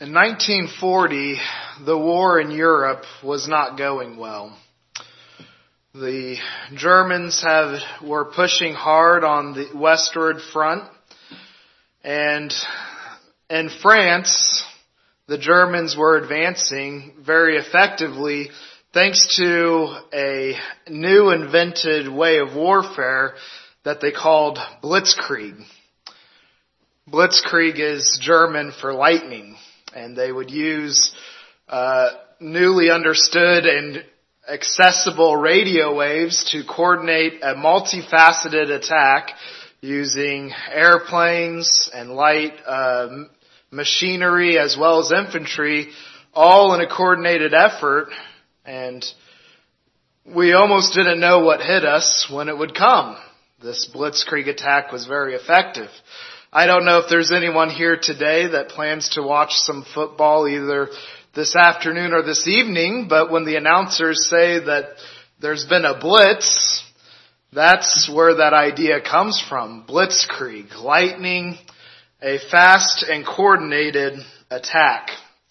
In 1940, the war in Europe was not going well. The Germans were pushing hard on the westward front, and in France, the Germans were advancing very effectively thanks to a new invented way of warfare that they called Blitzkrieg. Blitzkrieg is German for lightning, and they would use newly understood and accessible radio waves to coordinate a multifaceted attack using airplanes and light machinery as well as infantry, all in a coordinated effort. And we almost didn't know what hit us when it would come. This Blitzkrieg attack was very effective. I don't know if there's anyone here today that plans to watch some football either this afternoon or this evening, but when the announcers say that there's been a blitz, that's where that idea comes from. Blitzkrieg, lightning, a fast and coordinated attack.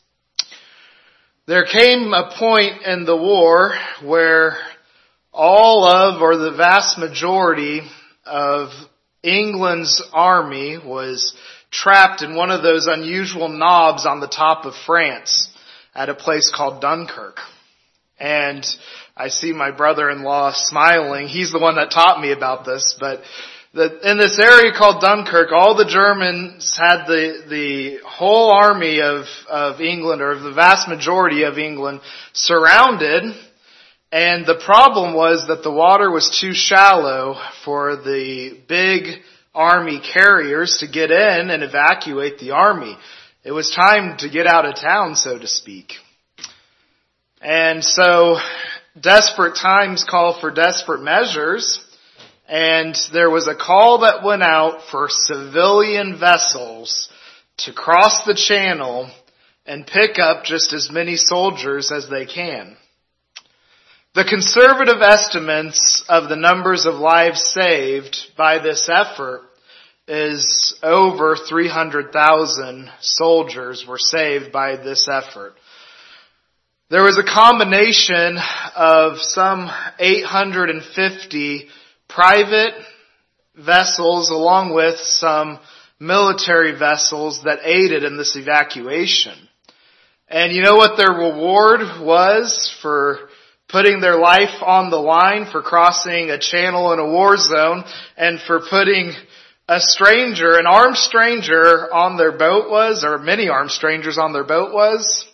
There came a point in the war where all of, or the vast majority of England's army was trapped in one of those unusual knobs on the top of France at a place called Dunkirk. And I see my brother-in-law smiling. He's the one that taught me about this. But in this area called Dunkirk, all the Germans had the whole army of England, or the vast majority of England, surrounded. And the problem was that the water was too shallow for the big army carriers to get in and evacuate the army. It was time to get out of town, so to speak. And so desperate times call for desperate measures. And there was a call that went out for civilian vessels to cross the channel and pick up just as many soldiers as they can. The conservative estimates of the numbers of lives saved by this effort is over 300,000 soldiers were saved by this effort. There was a combination of some 850 private vessels along with some military vessels that aided in this evacuation. And you know what their reward was for putting their life on the line, for crossing a channel in a war zone, and for putting a stranger, an armed stranger on their boat was, or many armed strangers on their boat was?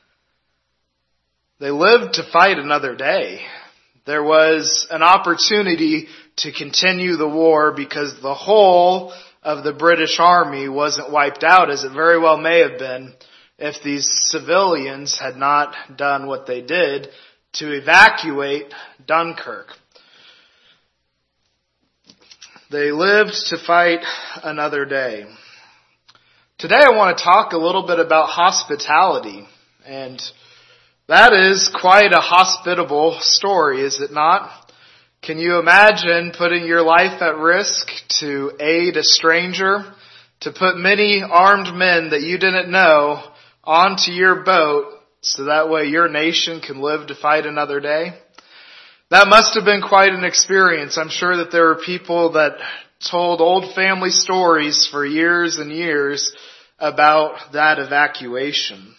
They lived to fight another day. There was an opportunity to continue the war because the whole of the British Army wasn't wiped out, as it very well may have been if these civilians had not done what they did to evacuate Dunkirk. They lived to fight another day. Today I want to talk a little bit about hospitality, and that is quite a hospitable story, is it not? Can you imagine putting your life at risk to aid a stranger, to put many armed men that you didn't know onto your boat so that way your nation can live to fight another day? That must have been quite an experience. I'm sure that there were people that told old family stories for years and years about that evacuation.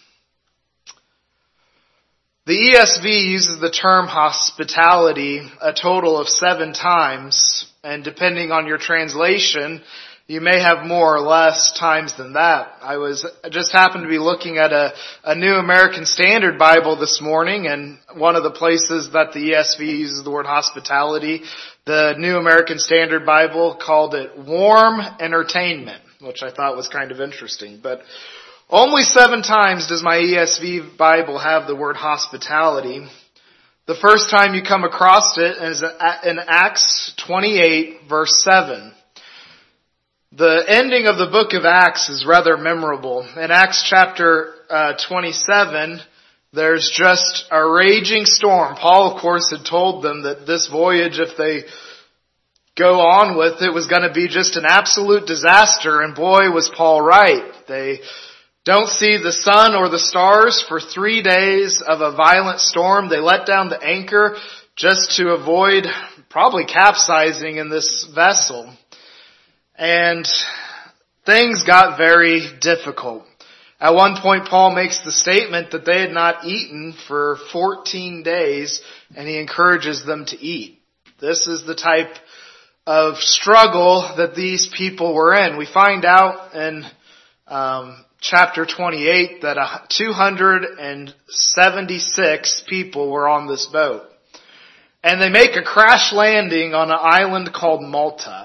The ESV uses the term hospitality a total of 7 times, and depending on your translation, you may have more or less times than that. I just happened to be looking at a New American Standard Bible this morning, and one of the places that the ESV uses the word hospitality, the New American Standard Bible called it warm entertainment, which I thought was kind of interesting. But only 7 times does my ESV Bible have the word hospitality. The first time you come across it is in Acts 28, verse 7. The ending of the book of Acts is rather memorable. In Acts chapter 27, there's just a raging storm. Paul, of course, had told them that this voyage, if they go on with it, was going to be just an absolute disaster. And boy, was Paul right. They don't see the sun or the stars for 3 days of a violent storm. They let down the anchor just to avoid probably capsizing in this vessel. And things got very difficult. At one point, Paul makes the statement that they had not eaten for 14 days, and he encourages them to eat. This is the type of struggle that these people were in. We find out in chapter 28 that 276 people were on this boat. And they make a crash landing on an island called Malta.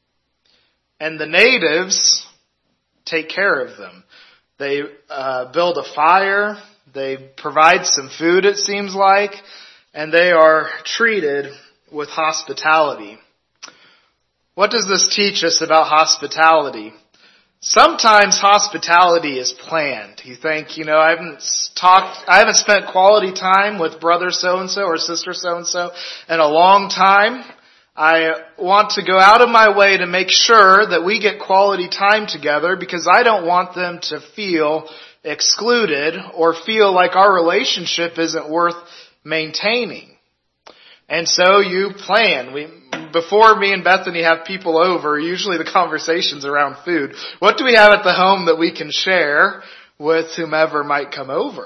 And the natives take care of them. They build a fire, they provide some food, it seems like, and they are treated with hospitality. What does this teach us about hospitality? Sometimes hospitality is planned. You think, I haven't spent quality time with brother so-and-so or sister so-and-so in a long time. I want to go out of my way to make sure that we get quality time together because I don't want them to feel excluded or feel like our relationship isn't worth maintaining. And so you plan. Before me and Bethany have people over, usually the conversation's around food. What do we have at the home that we can share with whomever might come over?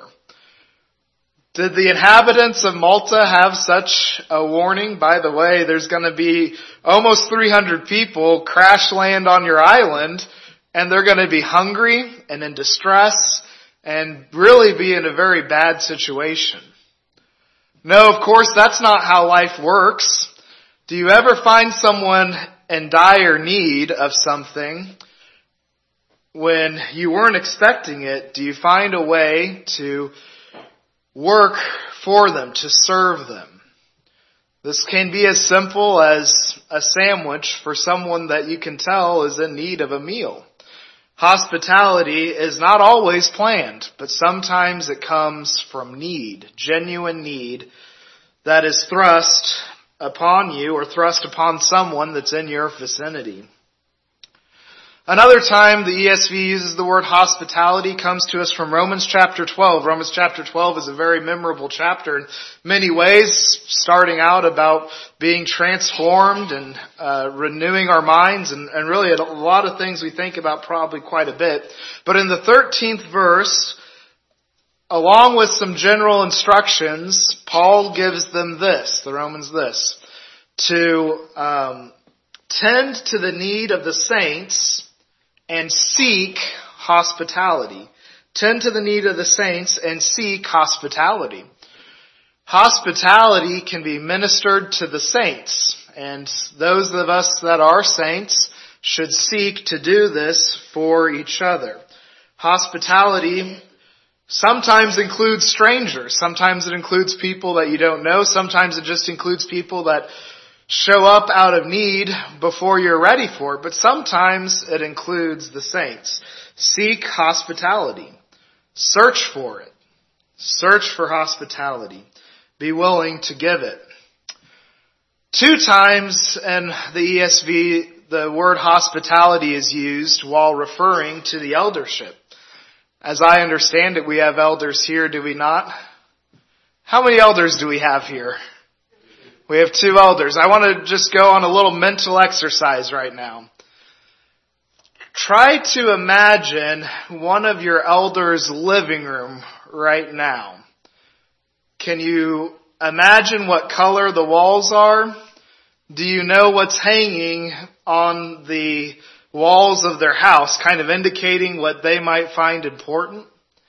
Did the inhabitants of Malta have such a warning? By the way, there's going to be almost 300 people crash land on your island, and they're going to be hungry and in distress and really be in a very bad situation. No, of course, that's not how life works. Do you ever find someone in dire need of something when you weren't expecting it? Do you find a way to work for them, to serve them? This can be as simple as a sandwich for someone that you can tell is in need of a meal. Hospitality is not always planned, but sometimes it comes from need, genuine need that is thrust upon you or thrust upon someone that's in your vicinity. Another time the ESV uses the word hospitality comes to us from Romans chapter 12. Romans chapter 12 is a very memorable chapter in many ways, starting out about being transformed and renewing our minds and really a lot of things we think about probably quite a bit. But in the 13th verse, along with some general instructions, Paul gives them this, the Romans this, to tend to the need of the saints and seek hospitality. Tend to the need of the saints and seek hospitality. Hospitality can be ministered to the saints, and those of us that are saints should seek to do this for each other. Hospitality sometimes includes strangers. Sometimes it includes people that you don't know. Sometimes it just includes people that show up out of need before you're ready for it. But sometimes it includes the saints. Seek hospitality. Search for it. Search for hospitality. Be willing to give it. 2 times in the ESV, the word hospitality is used while referring to the eldership. As I understand it, we have elders here, do we not? How many elders do we have here? We have 2 elders. I want to just go on a little mental exercise right now. Try to imagine one of your elders' living room right now. Can you imagine what color the walls are? Do you know what's hanging on the walls of their house, kind of indicating what they might find important?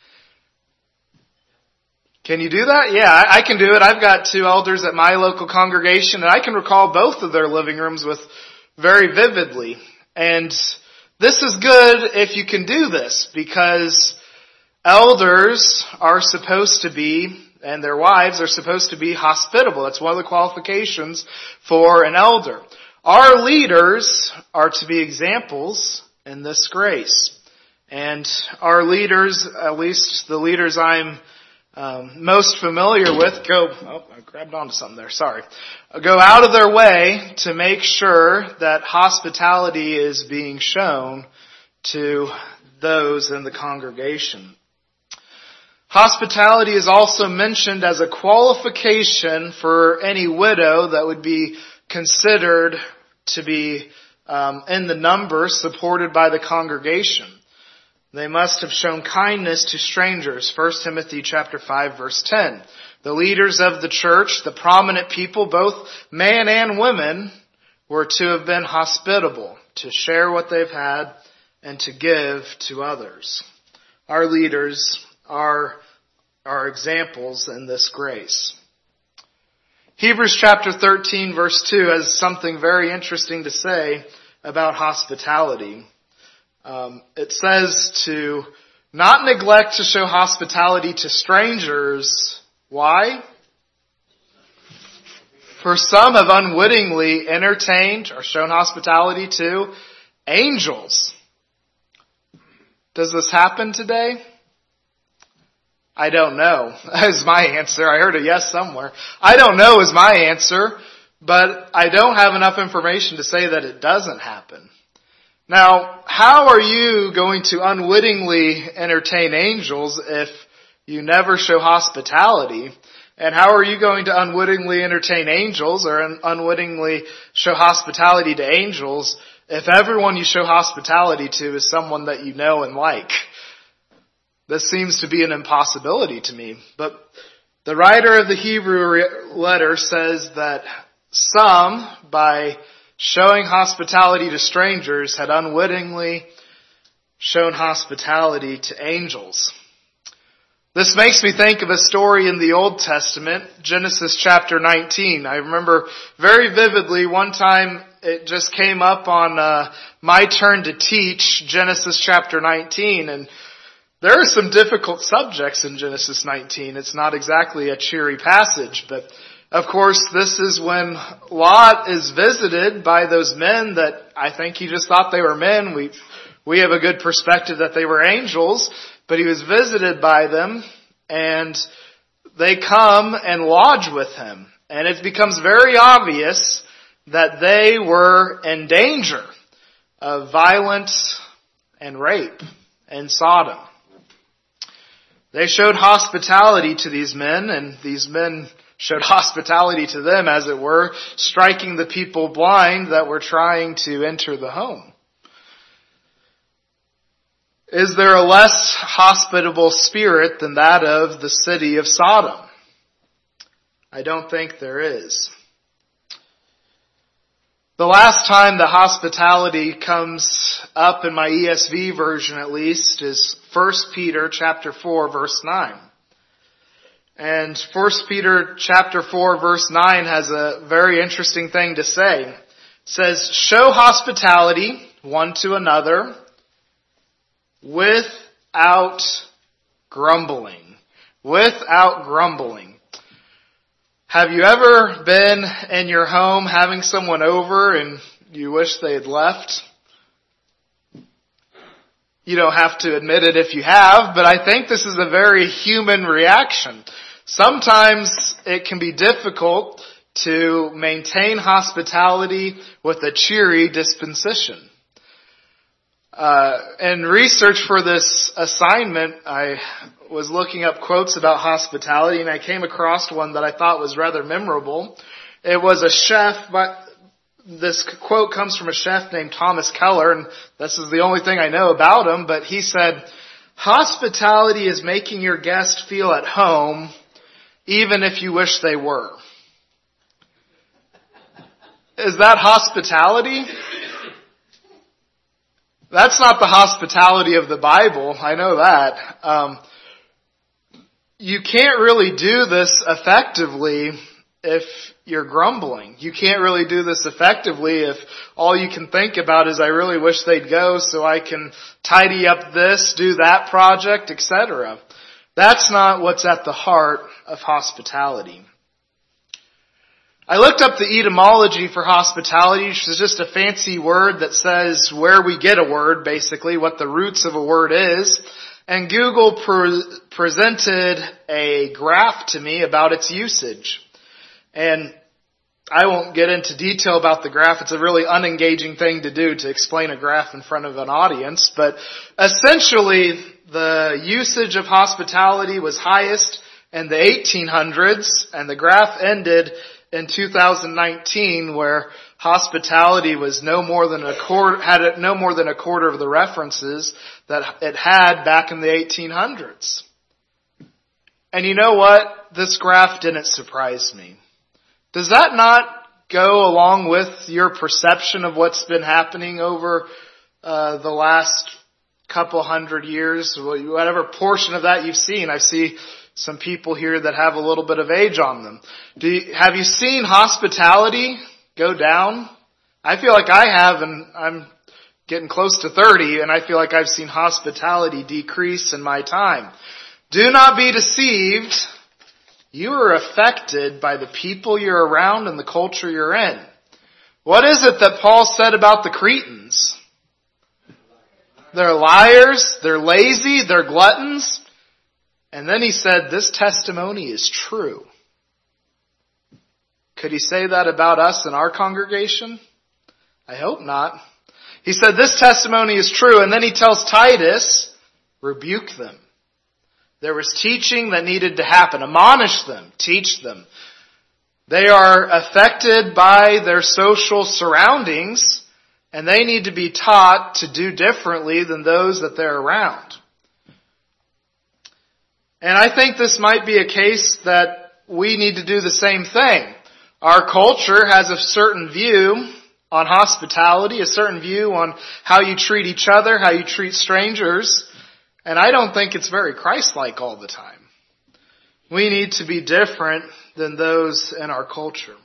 Can you do that? Yeah, I can do it. I've got 2 elders at my local congregation, and I can recall both of their living rooms very vividly. And this is good if you can do this, because elders are supposed to be, and their wives are supposed to be hospitable. That's one of the qualifications for an elder. Our leaders are to be examples in this grace. And our leaders, at least the leaders I'm most familiar with, I grabbed onto something there, sorry. Go out of their way to make sure that hospitality is being shown to those in the congregation. Hospitality is also mentioned as a qualification for any widow that would be considered to be in the number supported by the congregation. They must have shown kindness to strangers. 1 Timothy chapter 5 verse 10. The leaders of the church, the prominent people, both man and women, were to have been hospitable, to share what they've had and to give to others. Our leaders are examples in this grace. Hebrews chapter 13 verse 2 has something very interesting to say about hospitality. It says to not neglect to show hospitality to strangers. Why? For some have unwittingly entertained or shown hospitality to angels. Does this happen today? I don't know, is my answer. I heard a yes somewhere. I don't know is my answer, but I don't have enough information to say that it doesn't happen. Now, how are you going to unwittingly entertain angels if you never show hospitality? And how are you going to unwittingly entertain angels or unwittingly show hospitality to angels if everyone you show hospitality to is someone that you know and like? This seems to be an impossibility to me. But the writer of the Hebrew letter says that some, by showing hospitality to strangers, had unwittingly shown hospitality to angels. This makes me think of a story in the Old Testament, Genesis chapter 19. I remember very vividly one time it just came up on my turn to teach Genesis chapter 19, and there are some difficult subjects in Genesis 19. It's not exactly a cheery passage, but of course this is when Lot is visited by those men that I think he just thought they were men. We have a good perspective that they were angels, but he was visited by them and they come and lodge with him. And it becomes very obvious that they were in danger of violence and rape in Sodom. They showed hospitality to these men, and these men showed hospitality to them, as it were, striking the people blind that were trying to enter the home. Is there a less hospitable spirit than that of the city of Sodom? I don't think there is. The last time the hospitality comes up in my ESV version at least is 1 Peter chapter 4 verse 9. And 1 Peter chapter 4 verse 9 has a very interesting thing to say. It says, show hospitality one to another without grumbling. Without grumbling. Have you ever been in your home having someone over and you wish they had left? You don't have to admit it if you have, but I think this is a very human reaction. Sometimes it can be difficult to maintain hospitality with a cheery disposition. In research for this assignment, I was looking up quotes about hospitality, and I came across one that I thought was rather memorable. It was a chef, but this quote comes from a chef named Thomas Keller, and this is the only thing I know about him, but he said, hospitality is making your guest feel at home, even if you wish they were. Is that hospitality? That's not the hospitality of the Bible. I know that. You can't really do this effectively if you're grumbling. You can't really do this effectively if all you can think about is, I really wish they'd go so I can tidy up this, do that project, etc. That's not what's at the heart of hospitality. I looked up the etymology for hospitality, which is just a fancy word that says where we get a word, basically, what the roots of a word is. And Google presented a graph to me about its usage. And I won't get into detail about the graph. It's a really unengaging thing to do, to explain a graph in front of an audience. But essentially, the usage of hospitality was highest in the 1800s, and the graph ended in 2019, where hospitality was no more than a quarter of the references that it had back in the 1800s. And you know what? This graph didn't surprise me. Does that not go along with your perception of what's been happening over the last couple hundred years? Whatever portion of that you've seen. I see some people here that have a little bit of age on them. Have you seen hospitality go down? I feel like I have, and I'm getting close to 30, and I feel like I've seen hospitality decrease in my time. Do not be deceived. You are affected by the people you're around and the culture you're in. What is it that Paul said about the Cretans? They're liars, they're lazy, they're gluttons. And then he said, this testimony is true. Could he say that about us in our congregation? I hope not. He said, this testimony is true. And then he tells Titus, rebuke them. There was teaching that needed to happen. Admonish them. Teach them. They are affected by their social surroundings, and they need to be taught to do differently than those that they're around. And I think this might be a case that we need to do the same thing. Our culture has a certain view on hospitality, a certain view on how you treat each other, how you treat strangers. And I don't think it's very Christ-like all the time. We need to be different than those in our culture.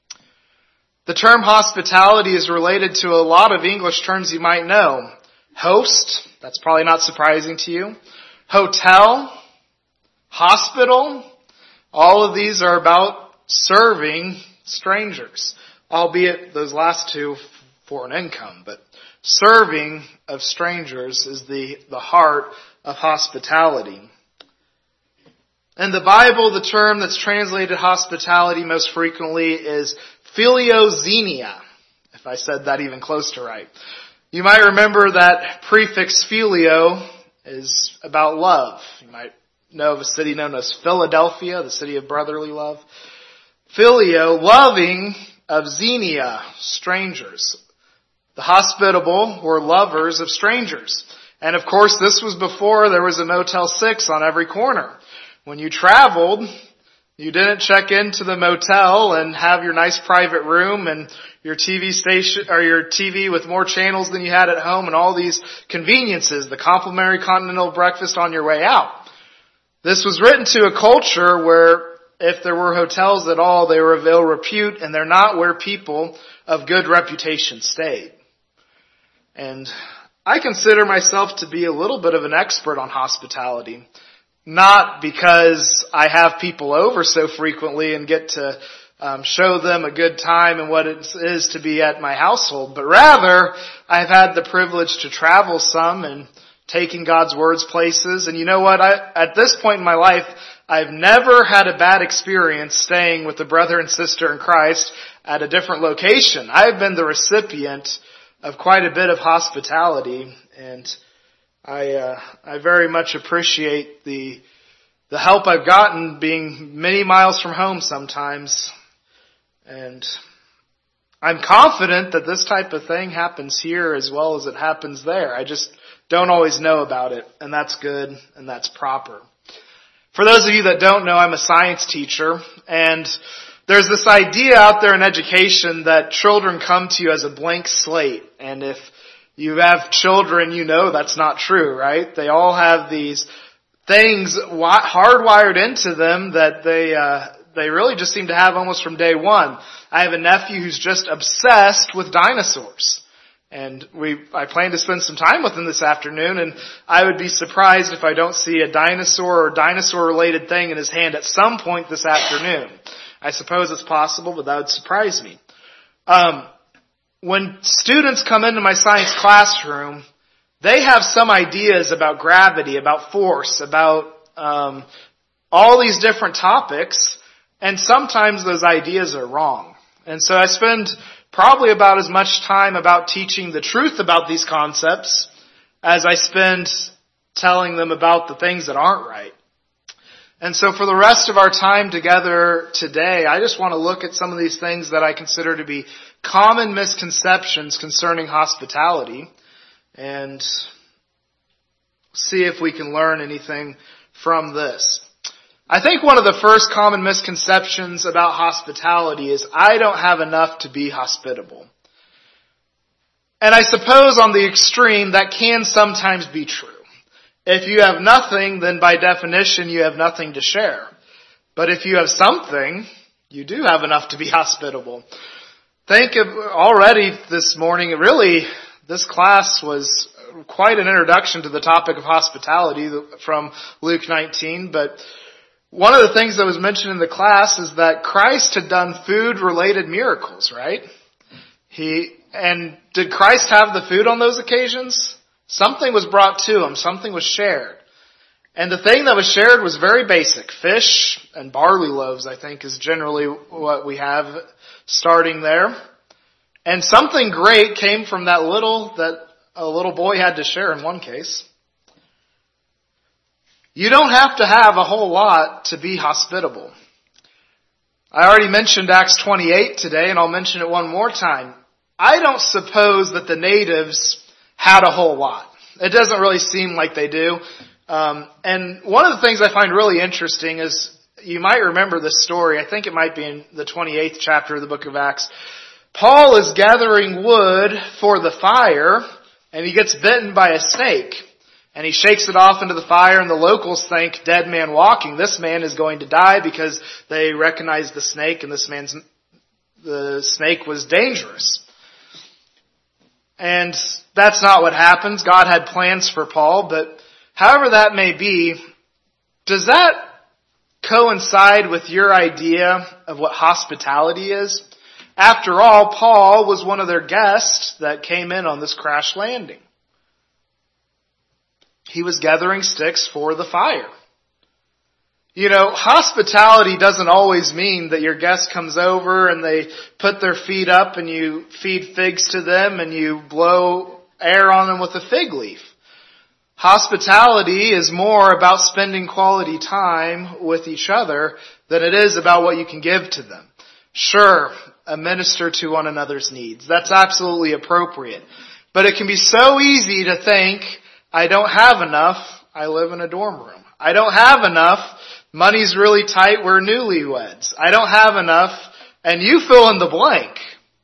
The term hospitality is related to a lot of English terms you might know. Host, that's probably not surprising to you. Hotel, hospital, all of these are about serving strangers. Albeit those last two for an income, but serving of strangers is the heart of hospitality. In the Bible, the term that's translated hospitality most frequently is philoxenia, if I said that even close to right. You might remember that prefix phileo is about love. You might know of a city known as Philadelphia, the city of brotherly love. Phileo, loving, of xenia, strangers. The hospitable were lovers of strangers. And of course, this was before there was a Motel 6 on every corner. When you traveled, you didn't check into the motel and have your nice private room and your TV station, or your TV with more channels than you had at home and all these conveniences, the complimentary continental breakfast on your way out. This was written to a culture where if there were hotels at all, they were of ill repute, and they're not where people of good reputation stayed. And I consider myself to be a little bit of an expert on hospitality. Not because I have people over so frequently and get to show them a good time and what it is to be at my household, but rather I've had the privilege to travel some and taking God's words places. And you know what? At this point in my life, I've never had a bad experience staying with a brother and sister in Christ at a different location. I've been the recipient of quite a bit of hospitality, and I very much appreciate the help I've gotten being many miles from home sometimes. And I'm confident that this type of thing happens here as well as it happens there. I just don't always know about it, and that's good and that's proper. For those of you that don't know, I'm a science teacher, and there's this idea out there in education that children come to you as a blank slate. And if you have children, you know that's not true, right? They all have these things hardwired into them that they really just seem to have almost from day one. I have a nephew who's just obsessed with dinosaurs. And I plan to spend some time with him this afternoon, and I would be surprised if I don't see a dinosaur or dinosaur-related thing in his hand at some point this afternoon. I suppose it's possible, but that would surprise me. When students come into my science classroom, they have some ideas about gravity, about force, about all these different topics, and sometimes those ideas are wrong. And so I spend probably about as much time about teaching the truth about these concepts as I spend telling them about the things that aren't right. And so for the rest of our time together today, I just want to look at some of these things that I consider to be common misconceptions concerning hospitality and see if we can learn anything from this. I think one of the first common misconceptions about hospitality is I don't have enough to be hospitable. And I suppose on the extreme that can sometimes be true. If you have nothing, then by definition you have nothing to share. But if you have something, you do have enough to be hospitable. Think of already this morning, really, this class was quite an introduction to the topic of hospitality from Luke 19, but one of the things that was mentioned in the class is that Christ had done food-related miracles, right? And did Christ have the food on those occasions? Something was brought to him. Something was shared. And the thing that was shared was very basic. Fish and barley loaves, I think, is generally what we have starting there. And something great came from that a little boy had to share in one case. You don't have to have a whole lot to be hospitable. I already mentioned Acts 28 today, and I'll mention it one more time. I don't suppose that the natives had a whole lot. It doesn't really seem like they do. And one of the things I find really interesting is, you might remember this story, I think it might be in the 28th chapter of the book of Acts. Paul is gathering wood for the fire, and he gets bitten by a snake. And he shakes it off into the fire, and the locals think, dead man walking, this man is going to die, because they recognize the snake, and the snake was dangerous. And that's not what happens. God had plans for Paul, but however that may be, does that coincide with your idea of what hospitality is? After all, Paul was one of their guests that came in on this crash landing. He was gathering sticks for the fire. You know, hospitality doesn't always mean that your guest comes over and they put their feet up and you feed figs to them and you blow air on them with a fig leaf. Hospitality is more about spending quality time with each other than it is about what you can give to them. Sure, a minister to one another's needs. That's absolutely appropriate. But it can be so easy to think, I don't have enough, I live in a dorm room. I don't have enough, money's really tight, we're newlyweds. I don't have enough, and you fill in the blank.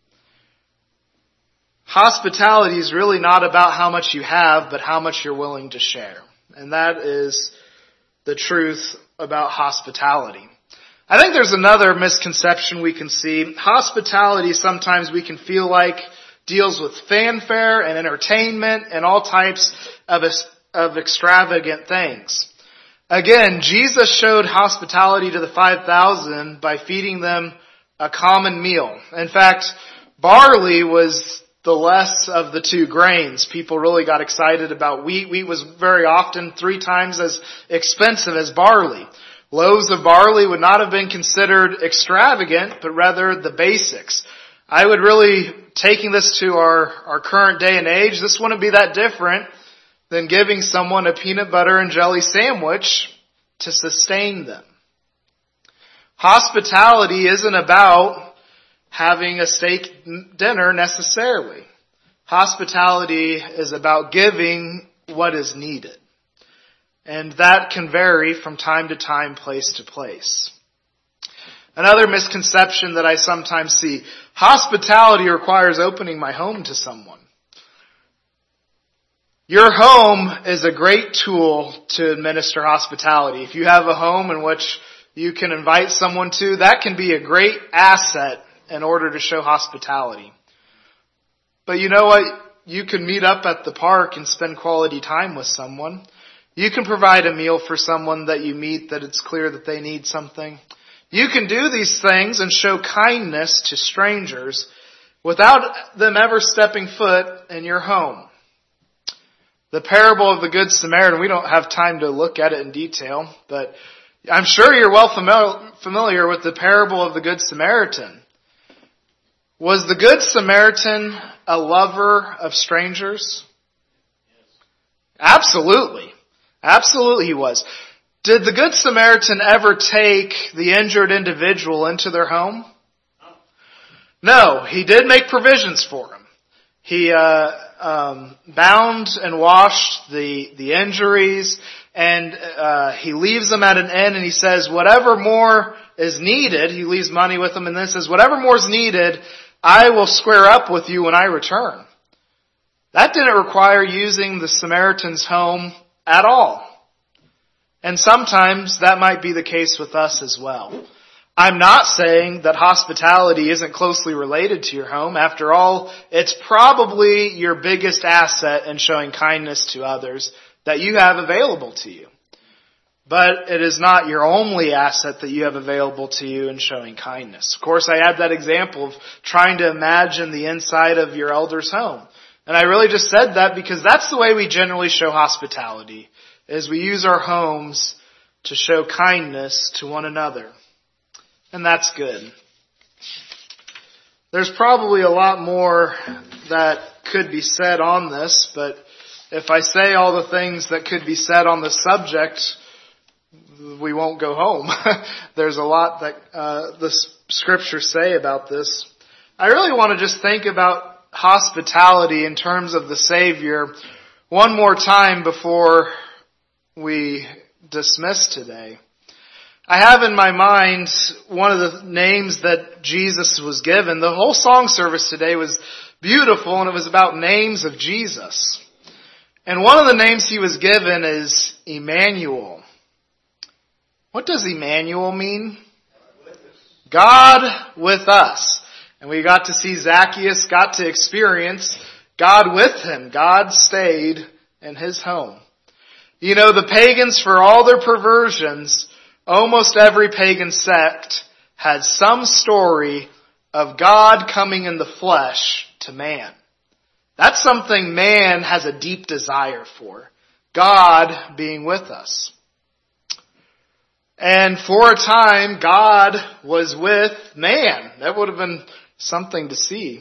Hospitality is really not about how much you have, but how much you're willing to share. And that is the truth about hospitality. I think there's another misconception we can see. Hospitality, sometimes we can feel like, deals with fanfare and entertainment and all types of extravagant things. Again, Jesus showed hospitality to the 5,000 by feeding them a common meal. In fact, barley was the less of the two grains. People really got excited about wheat. Wheat was very often 3 times as expensive as barley. Loaves of barley would not have been considered extravagant, but rather the basics. I would really, taking this to our current day and age, this wouldn't be that different than giving someone a peanut butter and jelly sandwich to sustain them. Hospitality isn't about having a steak dinner necessarily. Hospitality is about giving what is needed. And that can vary from time to time, place to place. Another misconception that I sometimes see, hospitality requires opening my home to someone. Your home is a great tool to administer hospitality. If you have a home in which you can invite someone to, that can be a great asset in order to show hospitality. But you know what? You can meet up at the park and spend quality time with someone. You can provide a meal for someone that you meet that it's clear that they need something. You can do these things and show kindness to strangers without them ever stepping foot in your home. The parable of the Good Samaritan, we don't have time to look at it in detail, but I'm sure you're well familiar with the parable of the Good Samaritan. Was the Good Samaritan a lover of strangers? Absolutely. Absolutely he was. Did the Good Samaritan ever take the injured individual into their home? No, he did make provisions for him. He bound and washed the injuries, and he leaves them at an inn, and he says, whatever more is needed, he leaves money with them, and then says, whatever more is needed, I will square up with you when I return. That didn't require using the Samaritan's home at all. And sometimes that might be the case with us as well. I'm not saying that hospitality isn't closely related to your home. After all, it's probably your biggest asset in showing kindness to others that you have available to you. But it is not your only asset that you have available to you in showing kindness. Of course, I had that example of trying to imagine the inside of your elder's home. And I really just said that because that's the way we generally show hospitality, is we use our homes to show kindness to one another. And that's good. There's probably a lot more that could be said on this, but if I say all the things that could be said on the subject, we won't go home. There's a lot that the scriptures say about this. I really want to just think about hospitality in terms of the Savior one more time before we dismiss today. I have in my mind one of the names that Jesus was given. The whole song service today was beautiful, and it was about names of Jesus. And one of the names he was given is Emmanuel. What does Emmanuel mean? God with us. And we got to see Zacchaeus, got to experience God with him. God stayed in his home. You know, the pagans, for all their perversions, almost every pagan sect had some story of God coming in the flesh to man. That's something man has a deep desire for. God being with us. And for a time, God was with man. That would have been something to see.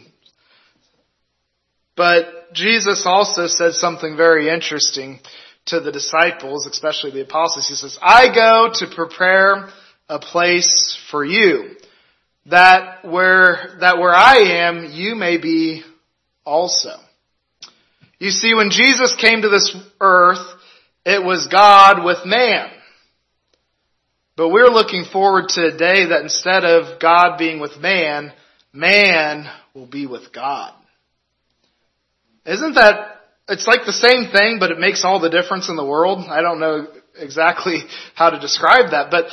But Jesus also said something very interesting to the disciples, especially the apostles. He says, I go to prepare a place for you, that where I am, you may be also. You see, when Jesus came to this earth, it was God with man. But we're looking forward to a day that instead of God being with man, man will be with God. Isn't that, it's like the same thing, but it makes all the difference in the world. I don't know exactly how to describe that, but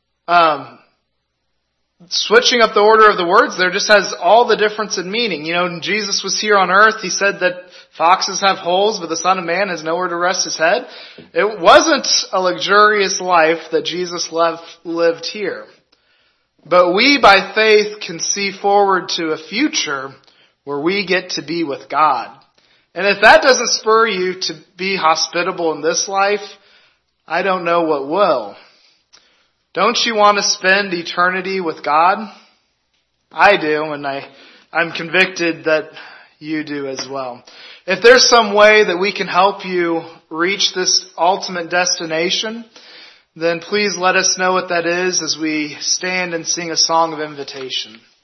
switching up the order of the words there just has all the difference in meaning. You know, when Jesus was here on earth, he said that foxes have holes, but the Son of Man has nowhere to rest his head. It wasn't a luxurious life that Jesus lived here. But we, by faith, can see forward to a future where we get to be with God. And if that doesn't spur you to be hospitable in this life, I don't know what will. Don't you want to spend eternity with God? I do, and I'm convicted that you do as well. If there's some way that we can help you reach this ultimate destination, then please let us know what that is as we stand and sing a song of invitation.